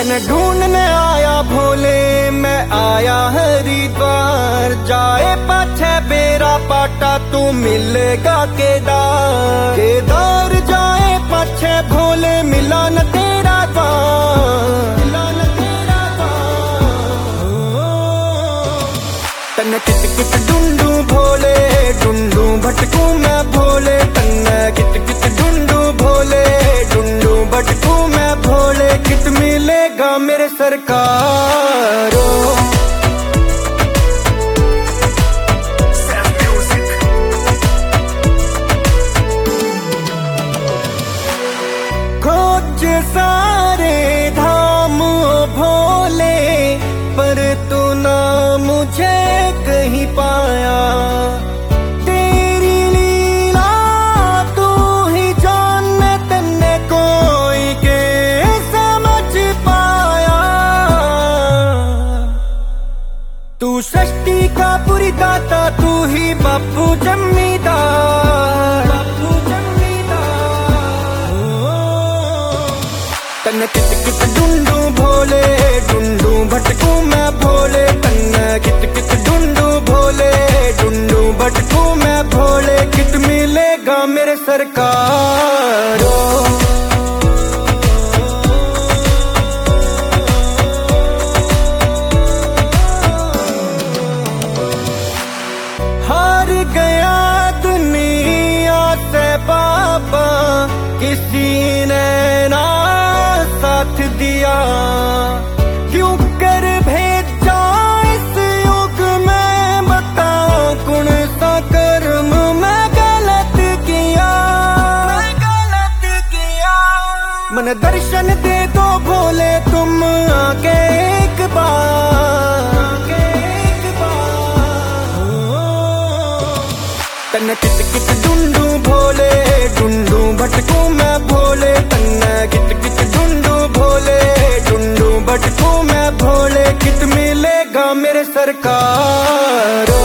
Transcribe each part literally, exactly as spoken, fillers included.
तन ढूंढने आया भोले, मैं आया हरिद्वार। जाए पाछे बेरा पाटा, तू मिलेगा केदार। केदार जाए पाछे भोले, मिला न तेरा द्वार, मिला न तेरा द्वार। तन कित कित ढूंढू भोले, ढूंढू भटकू मैं भोले। तन कित कित ढूंढू भोले, ढूंढू भटकू मैं भोले। कित मिलेगा मेरे सरकारो। खोज सारे धाम भोले, पर तू ना मुझे कहीं पाया। तेरी लीला तू ही जाने, तन्ने कोई के समझ पाया। तू सृष्टि का पूरी दाता, तू ही बापू जमींदार, बापू जमींदार। तन कित कित ढूंढू भोले, ढूंढू भटकू मैं भोले। तन कित कित ढूंढू भोले, ढूंढू भटकू मैं भोले। कित मिलेगा मेरे सरकारो। हार गया दुनिया से बाबा, किसी ने ना साथ दिया। क्यों कर भेजा इस युग में, बताओ कौन सा कर्म मैं गलत किया, मैं गलत किया। मन दर्शन दे दो भोले, तुम आके एक बार, आके एक बार। तन कित कित ढूंढू भोले, ढूंढू भटकू मैं भोले। तन कित कित ढूंढू भोले, ढूंढू भटकू मैं भोले। कित मिलेगा मेरे सरकारो।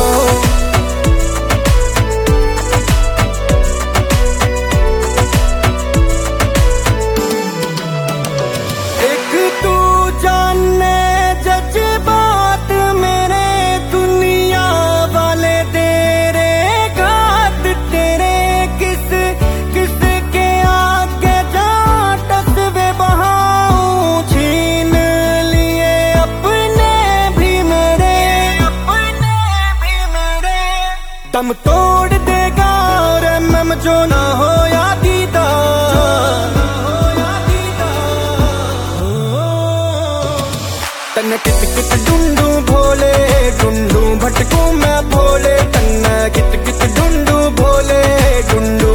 एक तू जाने जज्बात मेरे, दुनिया वाले तेरे घात तेरे। किस किस के आगे जा टसवे बहाऊं, छीन लिए अपने भी मेरे, अपने भी मेरे। दम तोड़ देगा रमम जो ना हो या दीदार, तन कित कित ढूंढू भोले, ढूंढू भटकू मैं भोले। तन कित कित ढूंढू भोले, ढूंढू